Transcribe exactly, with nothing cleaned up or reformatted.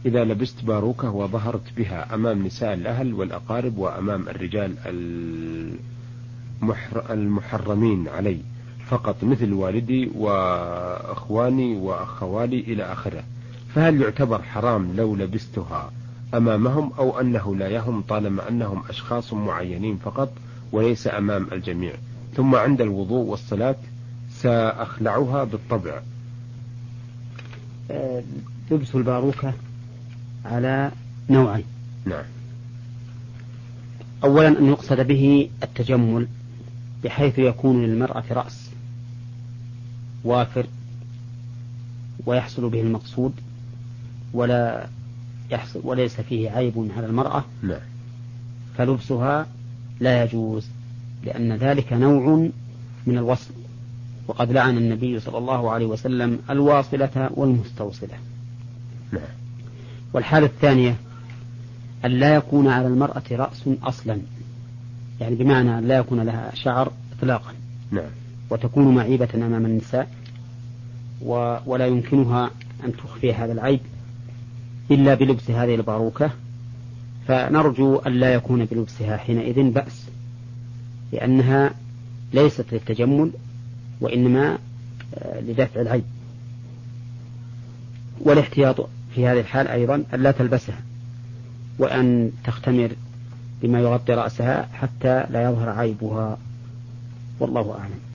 إذا لبست باروكة وظهرت بها أمام نساء الأهل والأقارب وأمام الرجال المحرمين علي فقط مثل والدي وأخواني وأخوالي إلى آخره، فهل يعتبر حرام لو لبستها أمامهم أو أنه لا يهم طالما أنهم أشخاص معينين فقط وليس أمام الجميع؟ ثم عند الوضوء والصلاة سأخلعها بالطبع. لبس الباروكة على نوعين. نعم. أولا أن يقصد به التجمل بحيث يكون للمرأة رأس وافر ويحصل به المقصود ولا يحصل وليس فيه عيب على المرأة. نعم. فلبسها لا يجوز لأن ذلك نوع من الوصل، وقد لعن النبي صلى الله عليه وسلم الواصلة والمستوصلة. نعم. والحالة الثانية أن لا يكون على المرأة رأس أصلا، يعني بمعنى أن لا يكون لها شعر إطلاقا. نعم. وتكون معيبة أمام النساء ولا يمكنها أن تخفي هذا العيب إلا بلبس هذه الباروكة، فنرجو أن لا يكون بلبسها حينئذ بأس، لأنها ليست للتجمل وإنما لدفع العيب. والاحتياط في هذه الحال أيضا أن لا تلبسها وأن تختمر بما يغطي رأسها حتى لا يظهر عيبها، والله أعلم.